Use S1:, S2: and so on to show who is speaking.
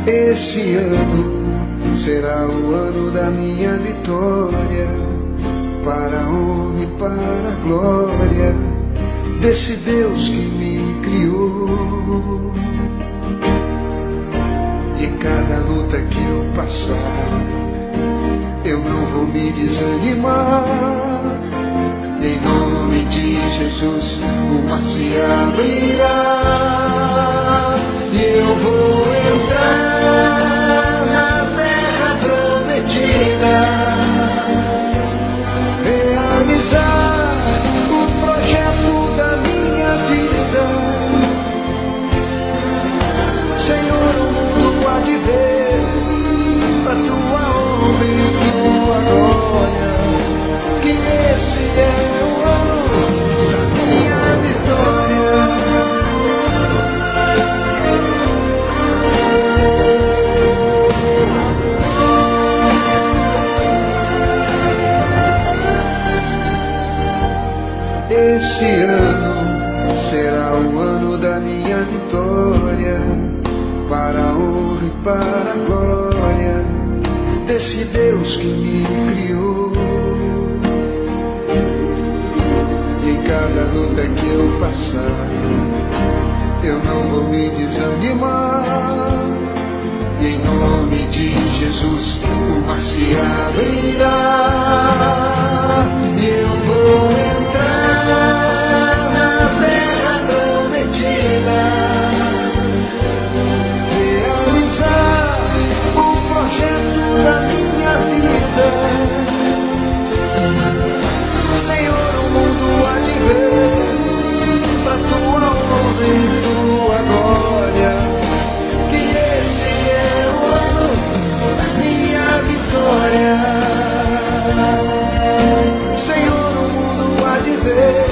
S1: Esse ano será o ano da minha vitória, para a honra e para a glória desse Deus que me criou. E cada luta que eu passar, eu não vou me desanimar. Em nome de Jesus, o mar se abrirá e eu vou entrar na terra prometida, realizar o projeto da minha vida. Senhor, o mundo há de ver a tua honra e tua glória, que esse é o ano da minha vitória. Esse ano será o ano da minha vitória, para a honra e para a glória desse Deus que me criou. E em cada luta que eu passar, eu não vou me desanimar. E em nome de Jesus, o mar se abrirá e eu vou entrar na terra prometida, realizar o projeto da minha vida. Senhor, o mundo há de ver pra tua honra e tua glória, que esse é o ano da minha vitória. Senhor, o mundo há de ver